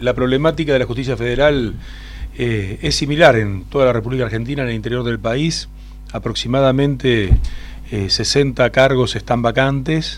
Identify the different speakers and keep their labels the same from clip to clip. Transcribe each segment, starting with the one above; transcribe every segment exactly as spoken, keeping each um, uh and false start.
Speaker 1: la problemática de la justicia federal eh, es similar en toda la República Argentina, en el interior del país. Aproximadamente eh, sesenta cargos están vacantes,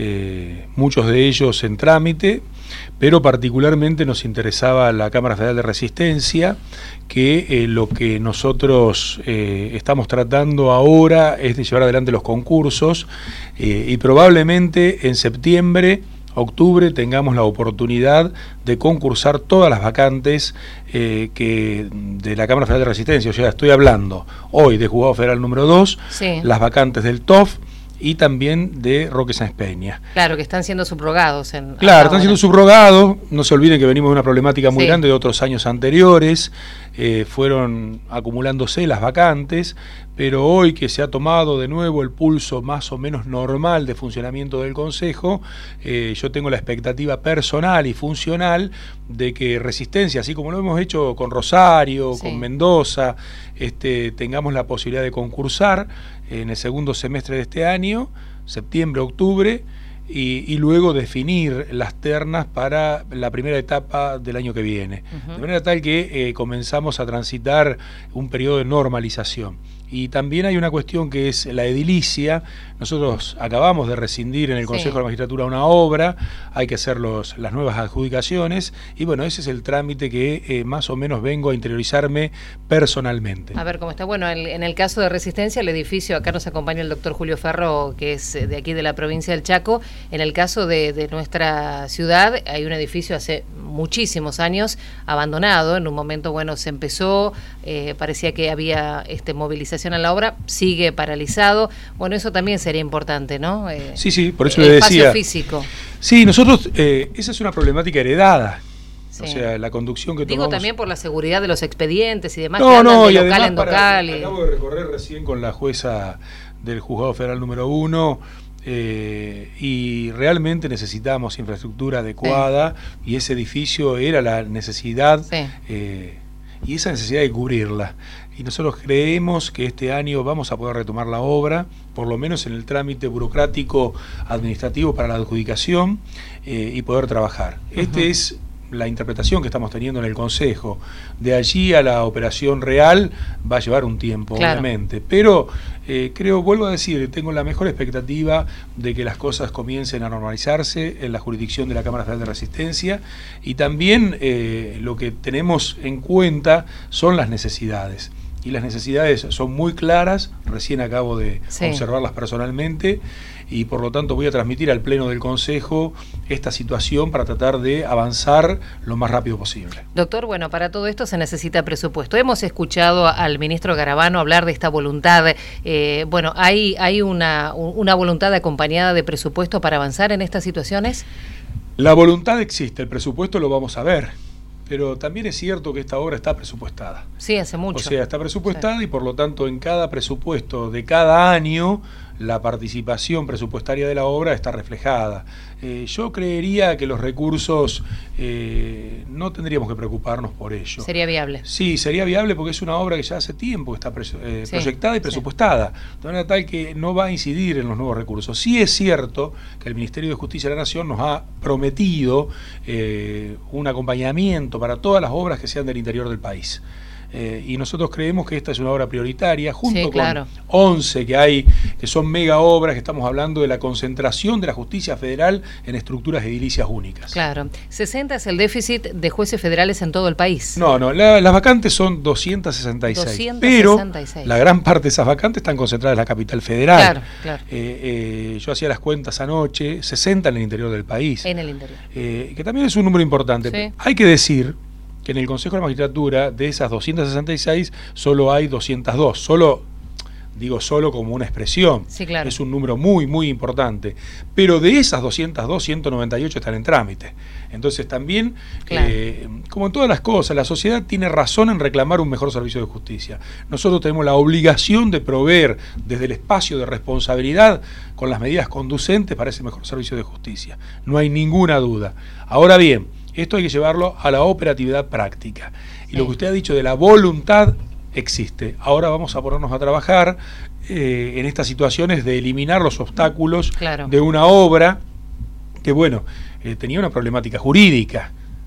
Speaker 1: eh, muchos de ellos en trámite, pero particularmente nos interesaba la Cámara Federal de Resistencia, que eh, lo que nosotros eh, estamos tratando ahora es de llevar adelante los concursos eh, y probablemente en septiembre, octubre tengamos la oportunidad de concursar todas las vacantes eh, que de la Cámara Federal de Resistencia. O sea, estoy hablando hoy de Juzgado Federal número dos, sí. las vacantes del T O F y también de Roque Sáenz Peña.
Speaker 2: Claro, que están siendo subrogados. En,
Speaker 1: claro, están siendo subrogados. No se olviden que venimos de una problemática muy
Speaker 2: sí.
Speaker 1: grande de otros años anteriores. Eh, fueron acumulándose las vacantes, pero hoy que se ha tomado de nuevo el pulso más o menos normal de funcionamiento del Consejo, eh, yo tengo la expectativa personal y funcional de que Resistencia, así como lo hemos hecho con Rosario, sí. con Mendoza, este, tengamos la posibilidad de concursar en el segundo semestre de este año, septiembre, octubre, y, y luego definir las ternas para la primera etapa del año que viene. Uh-huh. De manera tal que eh, comenzamos a transitar un periodo de normalización. Y también hay una cuestión que es la edilicia. Nosotros acabamos de rescindir en el Consejo sí. de la Magistratura una obra, hay que hacer los, las nuevas adjudicaciones, y bueno, ese es el trámite que eh, más o menos vengo a interiorizarme personalmente.
Speaker 2: A ver cómo está. Bueno, el, en el caso de Resistencia, el edificio, acá nos acompaña el doctor Julio Ferro, que es de aquí de la provincia del Chaco. En el caso de, de nuestra ciudad, hay un edificio hace muchísimos años abandonado. En un momento, bueno, se empezó, eh, parecía que había este movilización a la obra, sigue paralizado. Bueno, eso también sería importante, ¿no? Eh,
Speaker 1: sí, sí, por eso le decía.
Speaker 2: Espacio físico.
Speaker 1: Sí, nosotros, eh, esa es una problemática heredada.
Speaker 2: Sí.
Speaker 1: O sea, la conducción que
Speaker 2: Digo
Speaker 1: tomamos...
Speaker 2: también por la seguridad de los expedientes y demás,
Speaker 1: no,
Speaker 2: que andan
Speaker 1: no,
Speaker 2: de
Speaker 1: y
Speaker 2: local
Speaker 1: además
Speaker 2: en
Speaker 1: para,
Speaker 2: local. Y...
Speaker 1: acabo de recorrer recién con la jueza del Juzgado Federal número uno, eh, y realmente necesitamos infraestructura adecuada, sí. y ese edificio era la necesidad, sí. eh, y esa necesidad de cubrirla. Y nosotros creemos que este año vamos a poder retomar la obra, por lo menos en el trámite burocrático administrativo para la adjudicación, eh, y poder trabajar. Uh-huh. Este es la interpretación que estamos teniendo en el Consejo. De allí a la operación real va a llevar un tiempo, claro. obviamente, pero eh, creo, vuelvo a decir, tengo la mejor expectativa de que las cosas comiencen a normalizarse en la jurisdicción de la Cámara Federal de Resistencia, y también eh, lo que tenemos en cuenta son las necesidades. Y las necesidades son muy claras, recién acabo de sí. observarlas personalmente, y por lo tanto voy a transmitir al Pleno del Consejo esta situación para tratar de avanzar lo más rápido posible.
Speaker 2: Doctor, bueno, para todo esto se necesita presupuesto. Hemos escuchado al ministro Garabano hablar de esta voluntad. Eh, bueno, ¿hay, hay una, una voluntad acompañada de presupuesto para avanzar en estas situaciones?
Speaker 1: La voluntad existe, el presupuesto lo vamos a ver. Pero también es cierto que esta obra está presupuestada.
Speaker 2: Sí, hace mucho.
Speaker 1: O sea, está presupuestada, sí. y por lo tanto en cada presupuesto de cada año la participación presupuestaria de la obra está reflejada. Eh, yo creería que los recursos eh, no tendríamos que preocuparnos por ello.
Speaker 2: ¿Sería viable?
Speaker 1: Sí, sería viable porque es una obra que ya hace tiempo está eh, sí, proyectada y presupuestada, sí. de manera tal que no va a incidir en los nuevos recursos. Sí es cierto que el Ministerio de Justicia de la Nación nos ha prometido eh, un acompañamiento para todas las obras que sean del interior del país. Eh, y nosotros creemos que esta es una obra prioritaria, junto sí, claro. con once que hay, que son mega obras, que estamos hablando de la concentración de la justicia federal en estructuras edilicias únicas.
Speaker 2: Claro. ¿sesenta es el déficit de jueces federales en todo el país?
Speaker 1: No, no, la, las vacantes son doscientas sesenta y seis,
Speaker 2: doscientas sesenta y seis.
Speaker 1: Pero la gran parte de esas vacantes están concentradas en la capital federal.
Speaker 2: Claro, claro.
Speaker 1: Eh, eh, yo hacía las cuentas anoche, sesenta en el interior del país.
Speaker 2: En el interior.
Speaker 1: Eh, que también es un número importante. Sí. Hay que decir que en el Consejo de la Magistratura, de esas doscientas sesenta y seis, solo hay doscientas dos. Solo, digo solo como una expresión.
Speaker 2: Sí, claro.
Speaker 1: Es un número muy, muy importante. Pero de esas doscientas dos, ciento noventa y ocho están en trámite. Entonces también, claro. eh, como en todas las cosas, la sociedad tiene razón en reclamar un mejor servicio de justicia. Nosotros tenemos la obligación de proveer desde el espacio de responsabilidad con las medidas conducentes para ese mejor servicio de justicia. No hay ninguna duda. Ahora bien, esto hay que llevarlo a la operatividad práctica. Y sí. lo que usted ha dicho de la voluntad existe. Ahora vamos a ponernos a trabajar eh, en estas situaciones de eliminar los obstáculos claro. de una obra que, bueno, eh, tenía una problemática jurídica.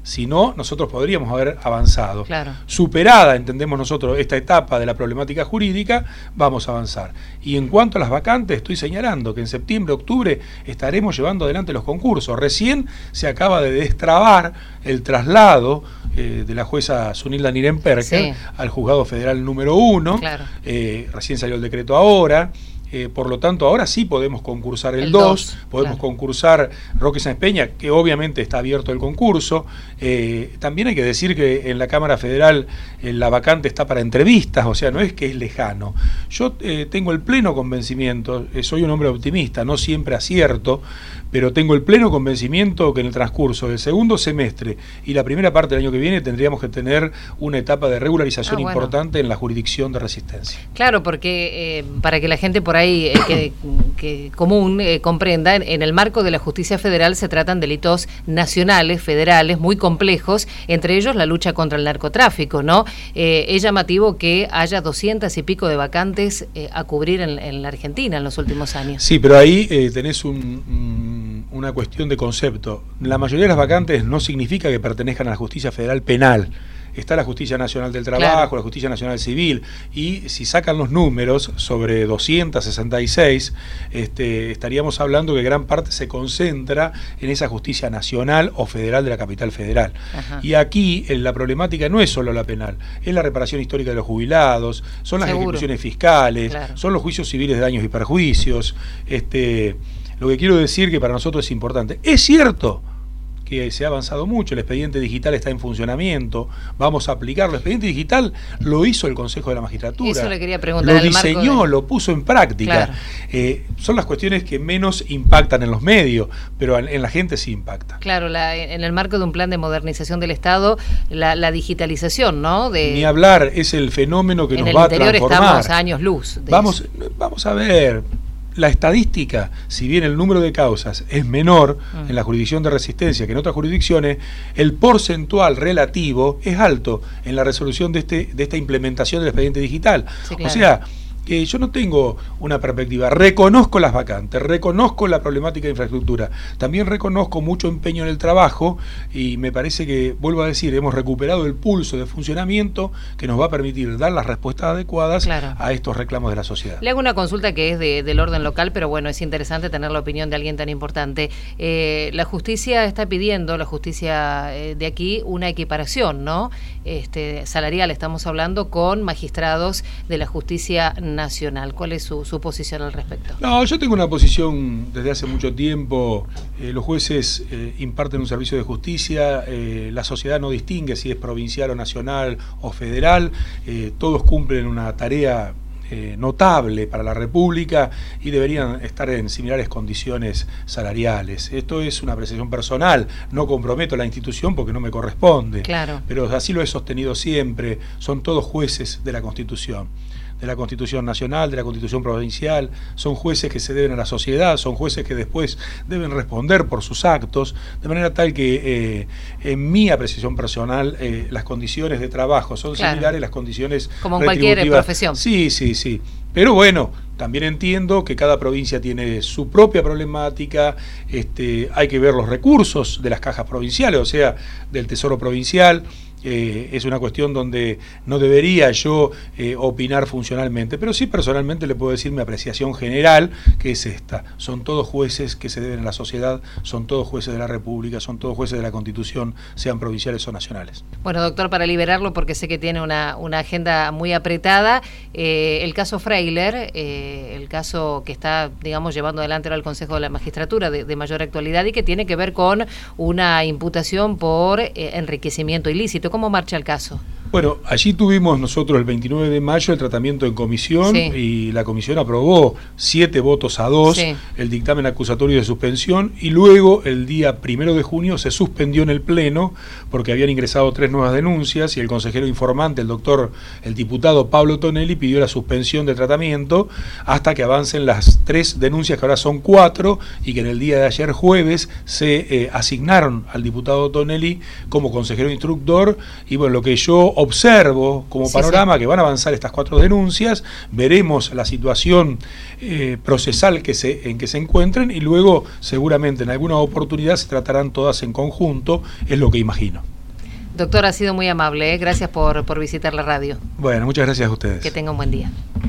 Speaker 1: Si no, nosotros podríamos haber avanzado.
Speaker 2: Claro.
Speaker 1: Superada, entendemos nosotros, esta etapa de la problemática jurídica, vamos a avanzar. Y en cuanto a las vacantes, estoy señalando que en septiembre, octubre estaremos llevando adelante los concursos. Recién se acaba de destrabar el traslado eh, de la jueza Zunilda Nirenperker sí. al juzgado federal número uno.
Speaker 2: Claro.
Speaker 1: Eh, recién salió el decreto ahora. Eh, por lo tanto, ahora sí podemos concursar el, el dos, podemos claro. concursar Roque Sáenz Peña, que obviamente está abierto el concurso. Eh, también hay que decir que en la Cámara Federal eh, la vacante está para entrevistas, o sea, no es que es lejano. Yo eh, tengo el pleno convencimiento, eh, soy un hombre optimista, no siempre acierto, pero tengo el pleno convencimiento que en el transcurso del segundo semestre y la primera parte del año que viene tendríamos que tener una etapa de regularización ah, bueno. importante en la jurisdicción de Resistencia.
Speaker 2: Claro, porque eh, para que la gente por ahí Eh, que, que común eh, comprenda, en, en el marco de la justicia federal se tratan delitos nacionales, federales, muy complejos, entre ellos la lucha contra el narcotráfico, ¿no? Eh, es llamativo que haya doscientas y pico de vacantes eh, a cubrir en, en la Argentina en los últimos años.
Speaker 1: Sí, pero ahí eh, tenés un, un, una cuestión de concepto. La mayoría de las vacantes no significa que pertenezcan a la justicia federal penal. Está la Justicia Nacional del Trabajo, claro. la Justicia Nacional Civil, y si sacan los números sobre doscientas sesenta y seis, este, estaríamos hablando que gran parte se concentra en esa justicia nacional o federal de la capital federal. Ajá. Y aquí eh, la problemática no es solo la penal, es la reparación histórica de los jubilados, son las Seguro. ejecuciones fiscales, claro. son los juicios civiles de daños y perjuicios. Este, lo que quiero decir que para nosotros es importante. Es cierto que se ha avanzado mucho, el expediente digital está en funcionamiento, vamos a aplicarlo. El expediente digital lo hizo el Consejo de la Magistratura.
Speaker 2: Eso le quería preguntar.
Speaker 1: Lo diseñó, de... lo puso en práctica. Claro. Eh, son las cuestiones que menos impactan en los medios, pero en, en la gente sí impacta.
Speaker 2: Claro, la, en el marco de un plan de modernización del Estado, la, la digitalización, ¿no? De...
Speaker 1: Ni hablar, es el fenómeno que en nos va a transformar.
Speaker 2: En el interior estamos a años luz.
Speaker 1: Vamos, vamos a ver... La estadística, si bien el número de causas es menor mm. en la jurisdicción de Resistencia que en otras jurisdicciones, el porcentual relativo es alto en la resolución de, este, de esta implementación del expediente digital. Sí, claro. O sea, que yo no tengo una perspectiva, reconozco las vacantes, reconozco la problemática de infraestructura, también reconozco mucho empeño en el trabajo y me parece que, vuelvo a decir, hemos recuperado el pulso de funcionamiento que nos va a permitir dar las respuestas adecuadas claro. a estos reclamos de la sociedad.
Speaker 2: Le hago una consulta que es de, del orden local, pero bueno, es interesante tener la opinión de alguien tan importante. Eh, la justicia está pidiendo, la justicia eh, de aquí, una equiparación, ¿no? Este, salarial, estamos hablando, con magistrados de la justicia nacional. ¿Cuál es su, su posición al respecto?
Speaker 1: No, yo tengo una posición desde hace mucho tiempo. Eh, los jueces eh, imparten un servicio de justicia, eh, la sociedad no distingue si es provincial o nacional o federal, eh, todos cumplen una tarea eh, notable para la República y deberían estar en similares condiciones salariales. Esto es una apreciación personal, no comprometo a la institución porque no me corresponde,
Speaker 2: claro.
Speaker 1: pero así lo he sostenido siempre, son todos jueces de la Constitución. De la Constitución Nacional, de la Constitución Provincial, son jueces que se deben a la sociedad, son jueces que después deben responder por sus actos, de manera tal que eh, en mi apreciación personal eh, las condiciones de trabajo son claro. similares a las condiciones
Speaker 2: como en cualquier profesión.
Speaker 1: Sí, sí, sí. Pero bueno, también entiendo que cada provincia tiene su propia problemática, este, hay que ver los recursos de las cajas provinciales, o sea, del Tesoro Provincial. Eh, es una cuestión donde no debería yo eh, opinar funcionalmente, pero sí personalmente le puedo decir mi apreciación general, que es esta. Son todos jueces que se deben a la sociedad, son todos jueces de la República, son todos jueces de la Constitución, sean provinciales o nacionales.
Speaker 2: Bueno, doctor, para liberarlo, porque sé que tiene una, una agenda muy apretada, eh, el caso Freiler, eh, el caso que está, digamos, llevando adelante ahora el Consejo de la Magistratura de, de mayor actualidad y que tiene que ver con una imputación por eh, enriquecimiento ilícito. ¿Cómo marcha el caso?
Speaker 1: Bueno, allí tuvimos nosotros el veintinueve de mayo el tratamiento en comisión, sí. y la comisión aprobó siete votos a dos sí. el dictamen acusatorio de suspensión, y luego el día primero de junio se suspendió en el Pleno porque habían ingresado tres nuevas denuncias y el consejero informante, el doctor, el diputado Pablo Tonelli, pidió la suspensión del tratamiento hasta que avancen las tres denuncias, que ahora son cuatro, y que en el día de ayer jueves se eh, asignaron al diputado Tonelli como consejero instructor. Y bueno, lo que yo observo como sí, panorama, sí. que van a avanzar estas cuatro denuncias, veremos la situación eh, procesal que se, en que se encuentren, y luego seguramente en alguna oportunidad se tratarán todas en conjunto, es lo que imagino.
Speaker 2: Doctor, ha sido muy amable, ¿eh? Gracias por, por visitar la radio.
Speaker 1: Bueno, muchas gracias a ustedes.
Speaker 2: Que tenga un buen día.